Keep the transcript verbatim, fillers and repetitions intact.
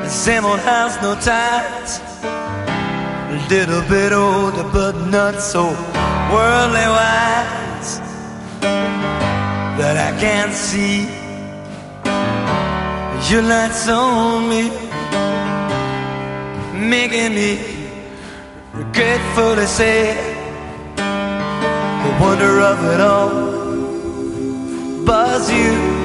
Same old house, no ties. A little bit older, but not so worldly wise that I can't see your lights on me, making me regretfully say the wonder of it all was you.